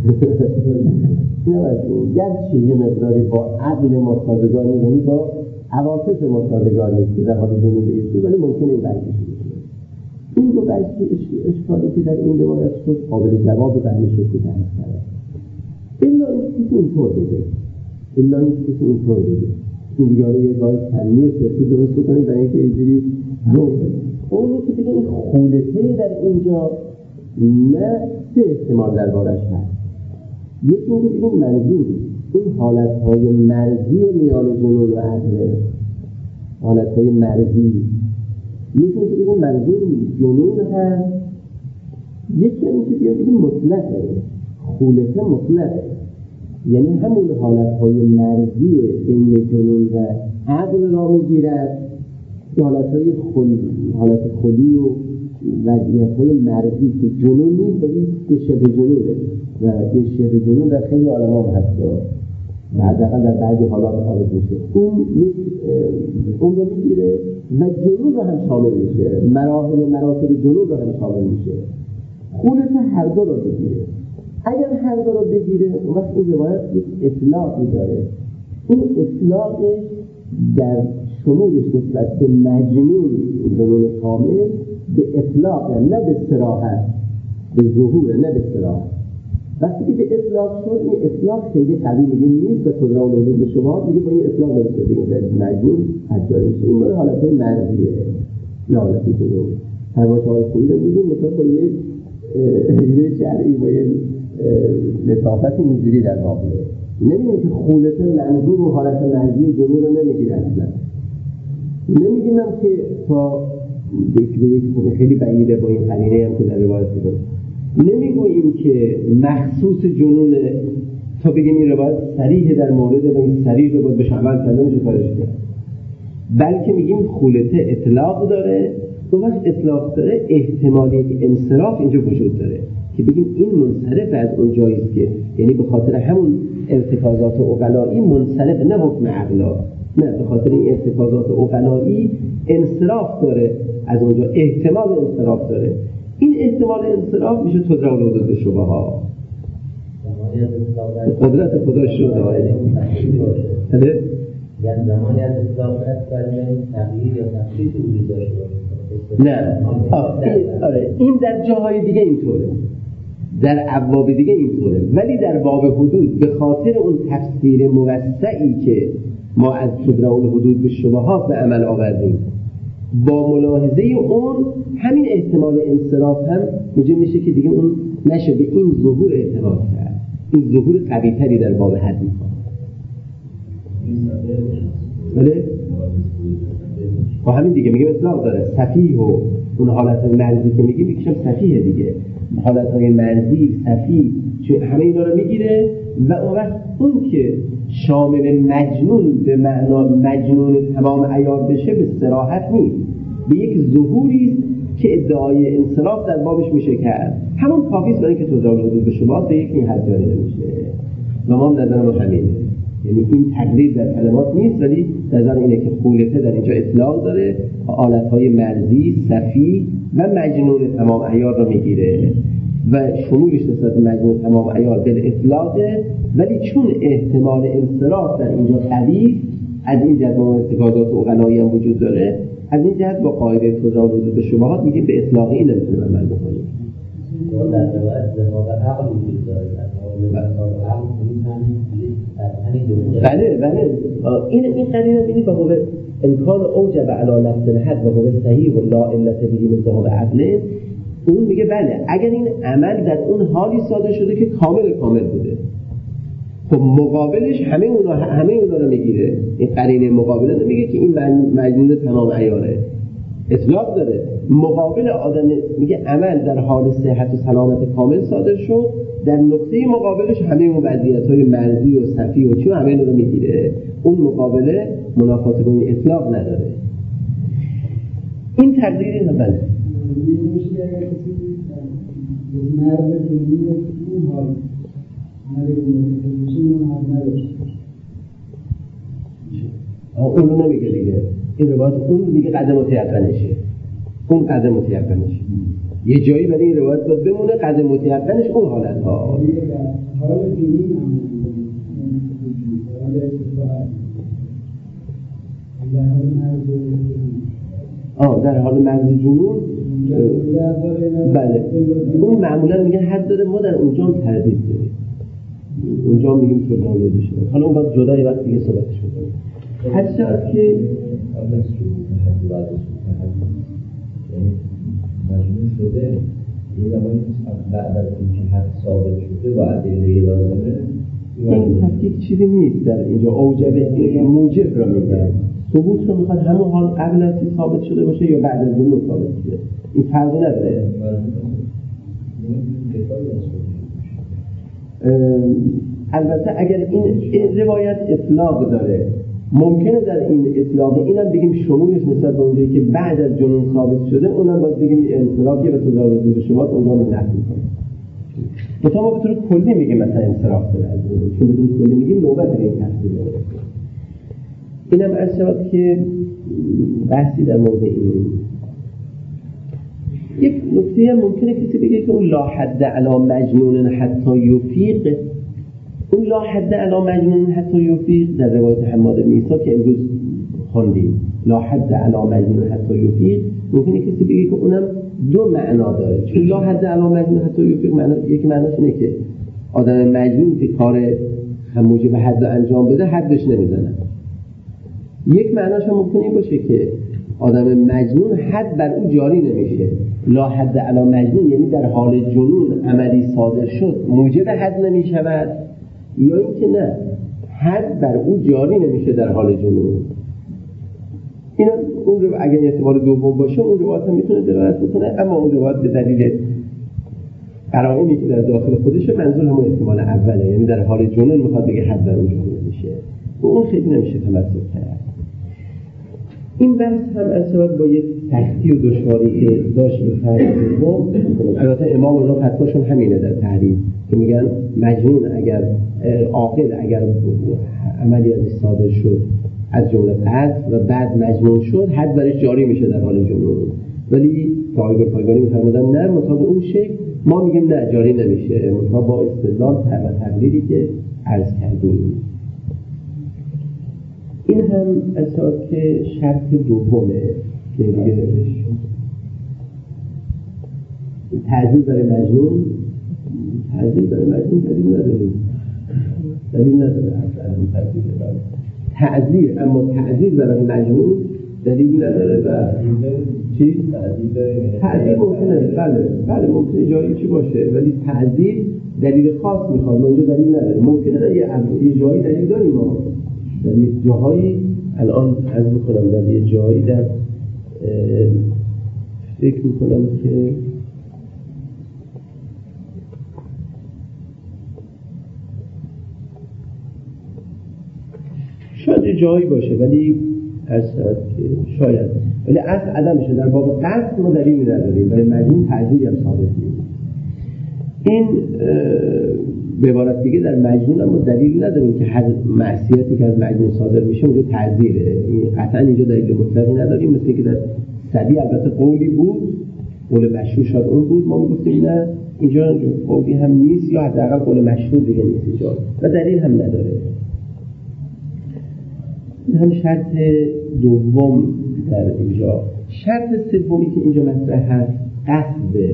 نه گرچه یه مقداری با عقل ما سازگار نیست، یعنی با عواطف ما سازگار نیست که در حال جنون بگیریم، ولی ممکنه این بحث بشه. این دو بحث اشکالی که در این روایت شد قابل جواب به همه شکل بحث کرده. الا اینکه اینطور بگه الا اینکه اینطور بگه این دیگه یه راه فنی سیاسی درست بکنید برای اینکه اینجوری رو اونی که بگه این خولته در اینجا نه سه احتمال دربارش هست. یکی اینکه بگیم منظور این حالتهای مرزی میان جنون و عقل، حالتهای مرزی. یکی اینکه بگیم منظور جنون هست، یکی اینکه بگیم مطلقه، خولته مطلقه، یعنی همون حالتهای مرزی بین جنون و عقل را میگیرد که حالتهای خلی، حالت خلی و وضعیت‌های مرزی که جنون نیست ولی که شبه جنونه و یه شبه جنون در خیلی عالم‌ها هست و حداقل در بعضی حالات خارج میشه. اون یک اون رو میگیره و جنون رو هم شامل میشه، مراحل مراتب جنون رو هم شامل میشه. خولت هر دو رو بگیره. اگر هر دو رو بگیره وقت این روایت یک اطلاقی داره. این اطلاقش در شمولش نسبت به مجنون جنون کامل به اطلاق، نه به صراحت، به ظهور، نه به صراحت. وقتی که به اطلاق شد این اطلاق خیلی قوی میگه نیست و تدرا و نوزون به شما میگه با این اطلاق نمیشه بگیم در مجنون حجاری میشه. این مال حالتهای مرزیه، نه حالتی جنون. فرمایش های خوبی رو میگیم مثلا با یک ایده شرعی با یک لطافت اینجوری در واقع نمیگیم که خولت منظور و حالت مرزی جنون رو نمیگیره اصلا. نمیگیم هم که تا یک به یک خیلی بعیده با این قرینه هم که در روایت بود. نمیگوییم که مخصوص جنون تا بگیم این روایت صریح در مورد و این صریح رو باید بهش عمل کردنش رو کارش کرد، بلکه میگیم خولته اطلاق داره. دو وقت اطلاق داره احتمالی یک انصراف اینجا وجود داره که بگیم این منصرف از اون جاییست که یعنی به خاطر همون ارتکازات عقلایی منصرف، نه حکم عقلا، نه به خاطر این ارتکازات عقلایی انصراف داره از اونجا، احتمال انصراف داره. این احتمال انصراف میشه تدرا و نوزون به شبه ها، قدرت خداش رو داره. بله؟ یعنی زمانی از اطلاق هست برای تغییر یا تخصیص وجود داشته باشه. نه آره این در جاهای دیگه اینطوره، در ابواب دیگه اینطوره، ولی در باب حدود به خاطر اون تفسیر موسعی که ما از تدرع الحدود به شبهات به عمل آوردیم، با ملاحظه اون همین احتمال انصراف هم موجب میشه که دیگه اون نشه به این ظهور اعتماد کرد، این ظهور قوی تری در باب حد میکنه. بله؟ با همین دیگه میگه اطلاق داره. سفیه و اون حالت مرزی که میگه میکشم سفیه دیگه، حالتهای مرزی، سفیه، همه اینا رو میگیره و اون وقت اون که شامل مجنون به معنا مجنون تمام عیار بشه به صراحت نیست، به یک ظهوری که ادعای انصراف در بابش میشه کرد، همون کافیست برای اینکه تدرع الحدود به شبهات به یک حد جاری نمیشه. و ما نظر ما همینه، یعنی این تقلید در کلمات نیست، ولی نظر اینه که خولته در اینجا اطلاق داره، آلتهای مرزی، صفی و مجنون تمام عیار رو میگیره و شمولش نسبت مجنون تمام عیار به اطلاقه، ولی چون احتمال انصراف در اینجا قوی، از این جهت ما ارتکازات عقلایی هم وجود داره، از این جهت با قاعده تدرع الحدود به شبهات میگیم به اطلاقی این نمیتونیم عمل بکنیم. در روایت ذهاب عقل وجود داره، بله بله این این قرینه بینید با هو امکان اوجب علی نفس الحد و هو صحیح و لا علت به ذهاب عقل. اون میگه بله اگر این عمل در اون حالی صادر شده که کامل کامل بوده، خب مقابلش همه اونا همه اونا رو میگیره. این قرینه مقابله میگه که این مجنون تمام عیاره، اطلاق داره. مقابل آدم میگه عمل در حال صحت و سلامت کامل صادر شد، در نقطه مقابلش همه اون وضعیت‌های مرزی و صفی و چی همه رو میگیره. اون مقابله منافات با این اطلاق نداره. این تقدیری نه. بله اون رو نمیگه دیگه، این روایت اون دیگه قدم متیقنشه، اون قدم متیقنشه یه جایی برای این روایت باید بمونه، قدم متیقنش اون حالت ها آه در حال مرز جنون. بله اون معمولا میگن حد داره، ما در اونجا هم تردید داریم، اونجا میگیم که دانه بشه، حالا اون باید جدای وقت دیگه صحبتش بکنیم. حد شد که مجنون شده یه زمانی بعد از اینکه حد ثابت شده با ادله لازمه این تفکیک چیزی نیست در اینجا. اوجبه موجب را میگن، ثبوت رو میخواد همون حال قبل از ثابت شده باشه یا بعد از جنون ثابت شده، این فرقی نداره. البته اگر این روایت اطلاق داره، ممکنه در این اطلاق اینم بگیم شمولش نسبت به اونجایی که بعد از جنون ثابت شده، اونم باید بگیم انصرافی و تدرع الحدود به شبهات اونجا رو نقل می‌کنه. مثلا ما به طور کلی میگیم مثلا انصراف داره از جنون، چون به طور کلی میگیم نوبت به این تفصیل داره. اینم عرض شود که بحثی در مورد این. یک نکته هم ممکنه کسی بگه که اون لا حد علی مجنون حتی یفیق، اون لا حد علی مجنون حتی یفیق در روایت حماد بن عیسی که امروز خوندیم، لا حد علی مجنون حتی یفیق، ممکنه کسی بگه که اونم دو معنا داره. چون لا حد علی مجنون حتی یفیق معنا، یک معناش اینه که آدم مجنون که کار موجب حد انجام بده حدش نمیزنه. یک معناش هم ممکنه این باشه که آدم مجنون حد بر او جاری نمیشه. لا حد علی مجنون یعنی در حال جنون عملی صادر شد موجب حد نمیشود، یا اینکه نه حد بر او جاری نمیشه در حال جنون. اینا اون رو اگر احتمال دوم باشه اون روایت هم میتونه دلالت بکنه، اما اون روایت به دلیل قرائنی که در داخل خودشه منظور همون احتمال اوله، یعنی در حال جنون میخواد بگه حد بر او جاری نمیشه، و اون خیلی نمیشه تمسک کرد. این بحث هم اصلا با یک سختی و دشواری که داشت این فرق دوم، البته امام اونا فتواشون همینه در تحریر که میگن مجنون اگر عاقل اگر عملی ازش صادر شد از جمله قتل و بعد مجنون شد حد برش جاری میشه در حال جنون، ولی تعایب پایگانی میفرمودن نه مطابق اون شکل ما میگیم نه جاری نمیشه، مطابق با استدلال و تقلیدی که عرض کردیم. این هم اصلا که شرط دومه که دیگه تعزیل برای مجنون، تعزیل برای مجنون دلیل نداره، دلیل نداره اصلا تعزیل برای تعذیر، اما تعذیر برای مجنون دلیلی نداره. و چی؟ تعذیر ممکنه، بله بله ممکنه جایی چی باشه، ولی تعذیر دلیل خاص میخواد، ما اینجا دلیل نداره. ممکنه در یه, یه جایی دلیل داریم، ما در یه جاهایی الان عرض میکنم در یه جایی در فکر میکنم که شاید یه جایی باشه، ولی هست که شاید، ولی اصل عدمشه. در باب قصد ما دلیلی نداریم، ولی مجنون تعذیری هم ثابت نیست. این به عبارت دیگه در مجنون هم دلیل نداریم که هر معصیتی که از مجنون صادر میشه اونجا تعذیره. این قطعا اینجا دلیل مطلقی نداریم، مثل که در سبی البته قولی بود، قول مشهور شد اون بود، ما میگفتیم نه اینجا قولی هم نیست، یا حداقل قول مشهور دیگه نیست اینجا و دلیل هم نداره. این هم شرط دوم در اینجا. شرط سومی که اینجا مطرح هست قصد.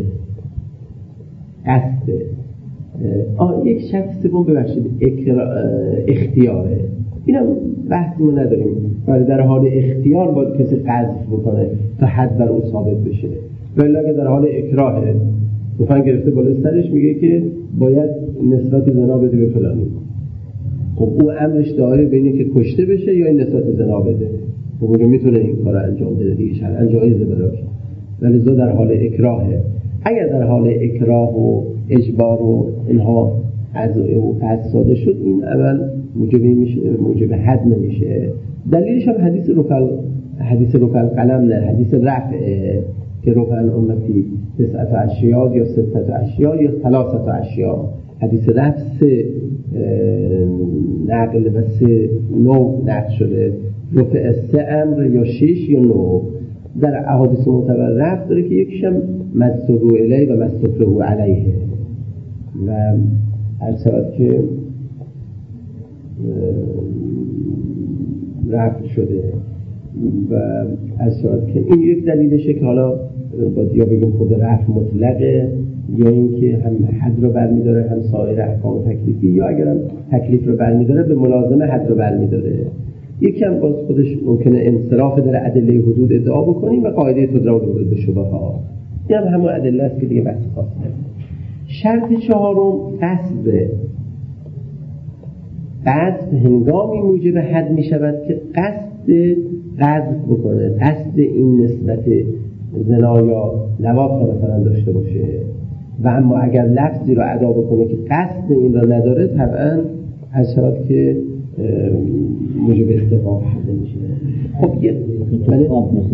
قصد آه یک شرط سوم ببخشید اختیاره. این هم بحثی ما نداریم، ولی در حال اختیار باید کسی قذف بکنه تا حد بر او ثابت بشه. ولی اگه در حال اکراهه توفنگ گرفته بالا سرش میگه که باید نسبت زنا بده به فلانی، خب او امرش داره بینه که کشته بشه یا این نسبت زنا بده، خب اونجا میتونه این کار انجام بده دیگه، شرعاً جایزه براش. ولی زو در حال اکراهه. اگر در حال اکراه و اجبار و اینها از او قصد صادر شد، این اول موجب میشه، موجب حد نمیشه. دلیلش هم حدیث رفع حدیث رفع القلم نه، حدیث رفع که رفع امتی تسعت اشیاء یا ستت اشیاء یا ثلاثت اشیاء. حدیث رفع سه نقل و سه نوع نقل شده، رفع سه امر یا شش یا نوع. در احادیث معتبر رفع داره که یکیش هم مستقو الیه و مستقره علیه و هر شود که رفع شده و هر شود که این یک دلیلشه که حالا باید یا بگیم خود رفع مطلقه یا اینکه هم حد رو برمیداره هم سایر احکام تکلیفی، یا اگر هم تکلیف رو برمیداره به ملازمه حد رو برمیداره. یکم باز خودش ممکنه انصراف در ادله حدود ادعا بکنیم و قاعده تدرا حدود به شبهه ها، این هم همون ادله است که دیگه بحث خاصه. شرط چهارم قصد. قصد هنگامی موجب حد می شود که قصد قذف بکنه، قصد این نسبت زنا یا لواط را مثلا داشته باشه، و اما اگر لفظی را ادا بکنه که قصد این را نداره، طبعا از شرط که موجب استحقاق حد میشه. خب یه ولی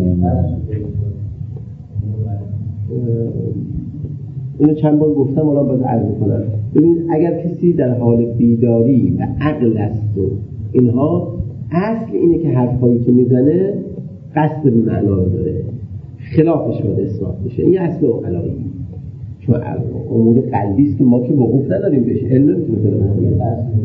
اینو چند بار گفتم، الان باید عرض کنم. ببینید اگر کسی در حال بیداری و عقل است و اینها، اصل اینه که حرفایی که میزنه قصد به معنا رو داره، خلافش باید اثبات بشه. این اصل عقلایی، چون امور قلبی است که ما که وقوف نداریم بهش، علم نمیتونه کنیم.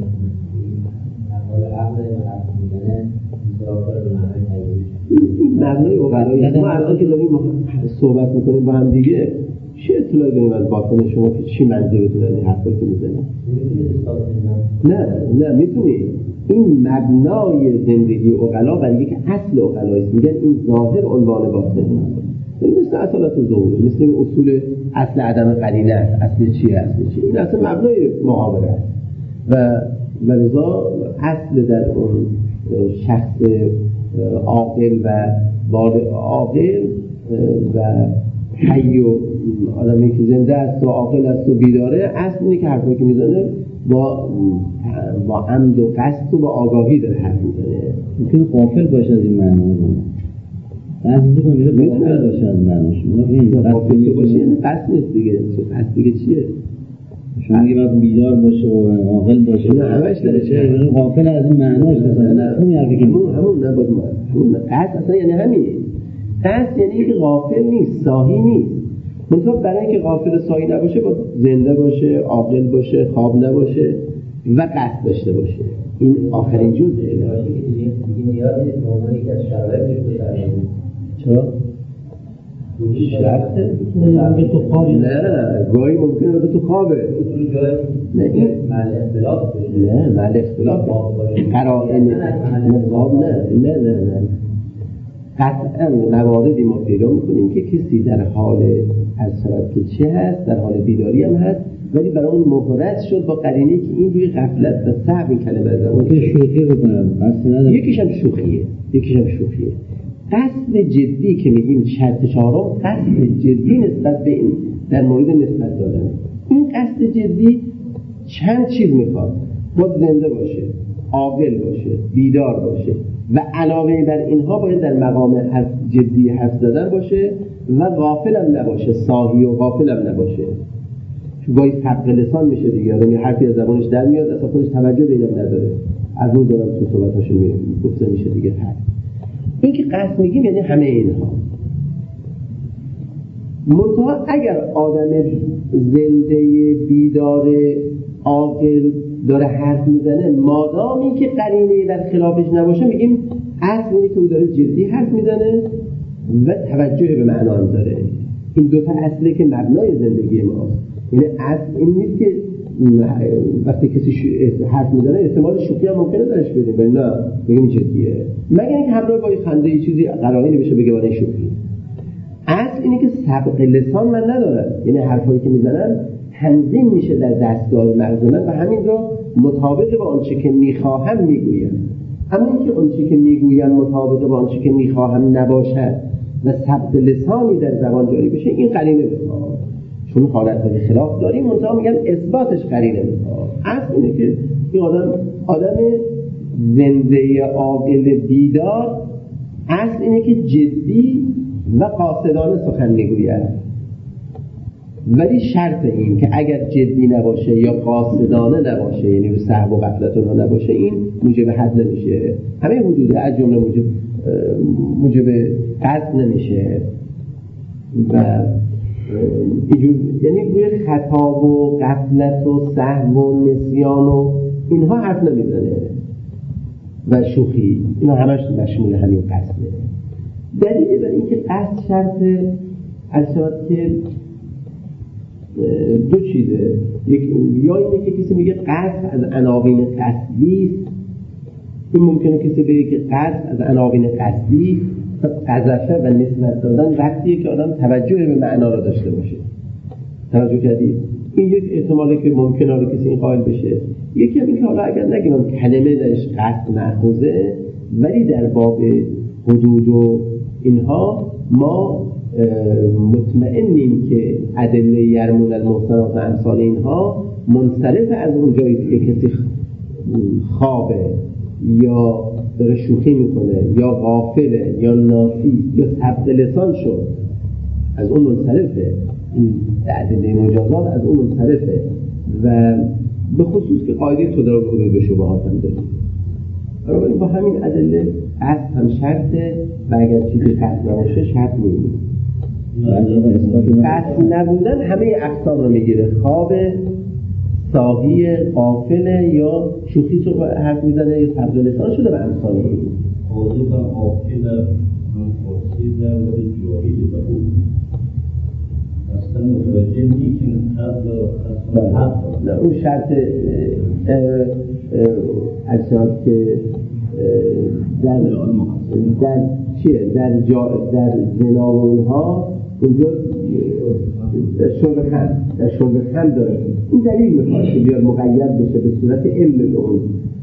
این معنای عقلایی ما الان که داریم صحبت میکنیم با هم دیگه، چه اطلاعی داریم از باطن شما که چی منظورتون از این حرفایی که میزنید؟ نه نه میتونی. این مبنای زندگی عقلا برای یک اصل عقلایی است، میگن این ظاهر عنوان باطن، یعنی مثل اصالت ظهور، مثل این اصول اصل عدم قرینه، اصل چیه اصل چیه، این اصل مبنای محاوره است و لذا اصل در اون شخص عاقل و بالغ عاقل و حی و آدمی که زنده است و عاقل است و بیداره، اصل اینه که حرفایی که میزنه با با عمد و قصد و با آگاهی داره حرف میزنه. ممکنه غافل باشه از این معنی. بعضی وقتا میگه غافل باشه از معنیش. این غافل باشه یعنی قصد نیست دیگه. قصد دیگه چیه؟ شما میگه باید بیدار باشه و عاقل باشه. نه همش داره چه؟ غافل از این معناش مثلا. اون یعنی که همون همون نبود ما. همون قصد اصلا یعنی همین. قصد یعنی که غافل نیست، ساهی نیست. منتها برای اینکه غافل ساهی نباشه باید زنده باشه، عاقل باشه، خواب نباشه و قصد داشته باشه. این آخرین جزء این نیازی به عنوان یک از شرایط وجود داره. چرا؟ شرطه به تو خوابی نه گاهی ممکنه بده تو خوابه اصول جای نه این محل اختلاف بشه نه محل اختلاف قرائن مقام نه نه نه نه قطعا مواردی ما پیدا میکنیم که کسی در حال از شرط که چه هست در حال بیداری هم هست ولی برای اون مهرت شد با قرینه که این روی غفلت و صعب این کلمه از زبان که شوخی بکنم اصلا یکیش هم شوخیه یکیش هم شوخیه قصد جدی که میگیم شرط چهارم قصد جدی نسبت به این در مورد نسبت دادن این قصد جدی چند چیز میخواد باید زنده باشه عاقل باشه بیدار باشه و علاوه بر اینها باید در مقام حرف جدی حرف زدن باشه و غافل هم نباشه ساهی و غافل هم نباشه چون باید فرق لسان میشه دیگه آدم یه حرفی از زبانش در میاد اصلا خودش توجه به اینم نداره از اون دارم تو صحبتاشو گفته میشه دیگه حرف این که قصد میگیم یعنی همه اینها منتها اگر آدم زنده بیدار عاقل داره حرف میزنه مادامی که قرینه در خلافش نباشه میگیم اصل اینه که او داره جدی حرف میزنه و توجه به معنا هم داره این دوتا اصله که مبنای زندگی ماست یعنی اصل این نیست که وقتی کسی حرف میزنه احتمال شوخی هم ممکنه درش بدیم ولی نه میگیم جدیه مگر اینکه همراه با خنده یه چیزی قرائنی بشه بگه برای شوخی اصل اینه که سبق لسان من ندارم یعنی حرفایی که میزنم تنظیم میشه در دستگاه مغز من و همین را مطابق با آنچه که میخواهم میگویم اما اینکه آنچه که میگویم مطابق با آنچه که میخواهم نباشد و سبق لسانی در زبان جاری بشه این قرینه میخواد چون حالتهای خلاف داریم منتها میگن اثباتش قرینه میخواد اصل اینه که این آدم آدم زنده عاقل بیدار اصل اینه که جدی و قاصدانه سخن میگوید ولی شرط این که اگر جدی نباشه یا قاصدانه نباشه یعنی رو سهو و غفلت رو نباشه این موجب حد نمیشه همه حدوده از جمله موجب موجب قصد نمیشه و اینجور یعنی روی خطا و غفلت و سهو و نسیان و اینها حرف نمیزنه و شوخی اینا همش مشمول همین قصده دلیل بر اینکه قصد شرط از شرط که دو چیزه یک یا اینه که کسی میگه قصد از عناوین قصدی این ممکنه کسی بگه که قصد از عناوین قصدی قذفه و نسبت دادن وقتیه که آدم توجه به معنا را داشته باشه توجه کردید این یک احتماله که ممکنه رو کسی این قائل بشه یکی هم این که حالا اگر نگیم کلمه درش قصد مأخوذه ولی در باب حدود و اینها ما مطمئنیم که ادله یرمون المحصنات و امثال اینها منصرف از اون جایی که کسی خوابه یا داره شوخی میکنه یا غافله یا ناسی یا سبق لسان شد از اون منصرفه این ادله مجازات از اون منصرفه و به خصوص که قاعده تدارک حدود به شبهات هم داریم بنابراین با همین ادله قصد هم شرطه و اگر چیزی قصد نباشه شرط نیست قصد نبودن همه اقسام رو میگیره خواب ساهی غافله یا شوخی تو حرف میزنه یا سبز لسان شده به امثال این حاضر و عاقل من فاسد و به جاهل و بود اصلا متوجه نیست که قبل و حق نه اون شرط ارشاد که در در چیه در جا در زنا و اونها اونجا در شرب خم در شرب خم داره این دلیل میخواد که بیاد مقید بشه به صورت علم به اون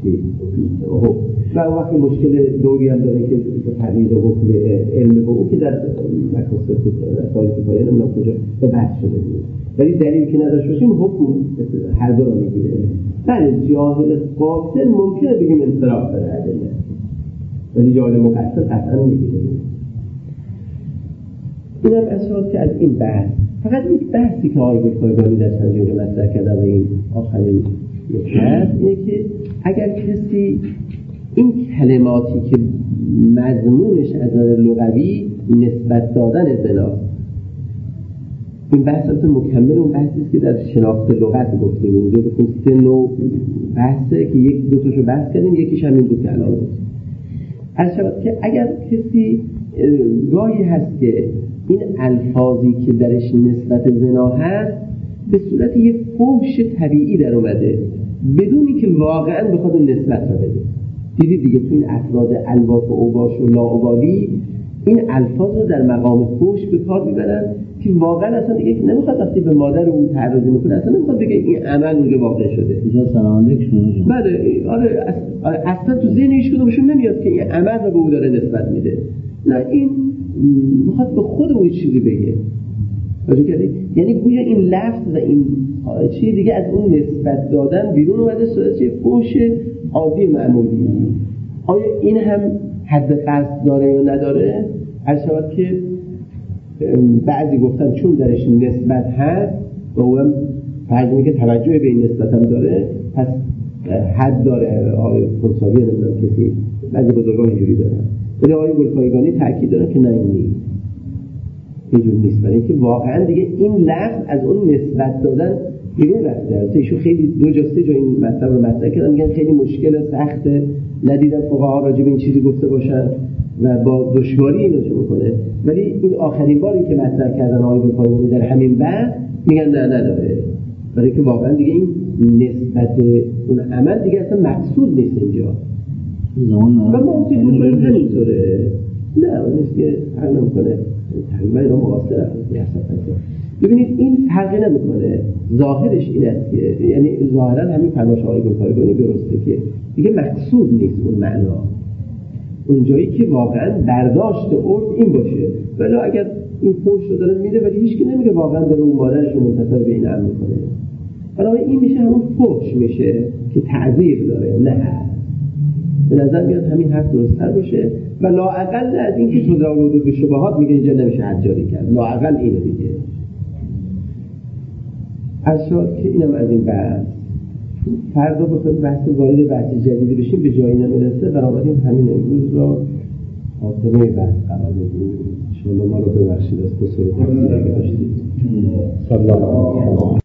و اون وقت مشکل دوری هم داره که تغییر حکم علم به اون که در مکاسب رسائل کفایه نمیدونم کجا به بحث شده بود ولی دلیلی که نداشت باشیم حکم هر دو رو میگیره بله جاهل قاصر ممکنه بگیم انصراف داره ادله ولی جاهل مقصر قطعا میگیره این هم اصلا که از این بحث فقط یک بحثی که آقای گلپایگانی در سنجی اونجا مطرح کردن و این آخرین یک هست اینه که اگر کسی این کلماتی که مضمونش از نظر لغوی نسبت دادن زنا این بحث اصلا مکمل اون بحثیست که در شناخت لغت گفتیم اونجا بکنیم سه نوع بحثه که یک دو تاشو بحث کردیم یکیش همین بود که الان گفتیم از شبت که اگر کسی گاهی هست که این الفاظی که درش نسبت زنا هست به صورت یه فحش طبیعی در اومده بدونی که واقعا بخواد اون نسبت رو بده. دیدید دیگه تو این افراد الواف و اوباش و لاابالی این الفاظ رو در مقام فحش به کار میبرن که واقعا اصلا دیگه نمیخواد وقتی به مادر اون تعرض میکنه اصلا نمیخواد بگه این عمل اونجا واقع شده. اینجا سلام علیکم. بله آره اصلا تو ذهن هیچ کدومشون نمیاد که این عمل رو به او داره نسبت میده. نه این میخواد به خود اون چیزی بگه. توجه کردید؟ یعنی گویا این لفظ و این چیز دیگه از اون نسبت دادن بیرون اومده صورت چه فحش عادی معمولی. آیا این هم حد قصد داره یا نداره؟ هر شود که بعضی گفتن چون درش نسبت هست و او هم فرض میگه توجه به این نسبت هم داره پس حد داره. آقای فرساوی نمیدونم کسی بعضی بزرگان اینجوری دارن ولی آقای گلپایگانی تأکید دارن که نه این نیست، اینجور نیست، برای اینکه واقعا دیگه این لفظ از اون نسبت دادن بیرون رفته است. ایشون خیلی دو جا سه جا این مطلب رو مطرح کردن میگن خیلی مشکل سخته، ندیدم فقها راجع به این چیزی گفته باشن و با دشواری اینو چه میکنه. ولی این آخرین باری که مطرح کردن آقای گلپایگانی در همین بحث میگن نه نداره، برای که واقعا دیگه این نسبت اون عمل دیگه اصلا مقصود نیست اینجا. و ما فکر می‌کنیم همینطوره. نه اون نیست که فرق نمی‌کنه، تقریبا اینا معاصر هستن. ببینید این فرقی نمی‌کنه، ظاهرش این است که یعنی ظاهرا همین فرمایش آقای گلپایگانی درسته که دیگه مقصود نیست اون معنا، اون جایی که واقعا برداشت عرف این باشه. ولی اگر این فحش رو داره میده ولی هیچ کی نمیگه واقعا داره اون مادرش رو منتظر به این عمل میکنه، برای این میشه همون فحش میشه که تعذیر داره. نه به نظر میاد همین حرف درست‌تر باشه و لااقل از این که تداول به شبهات میگه اینجا نمیشه حجاری کرد، لااقل اینه دیگه. از شد که اینم از این بحث فردا بخوایم بحث وارد بحث جدیدی بشیم به جایی نمیرسه، بنابراین همین امروز رو خاتمه بحث قرار بدیم. ان شاءالله ما رو ببخشید از قصور تفسیر اگه داشتید. صلی الله علیه و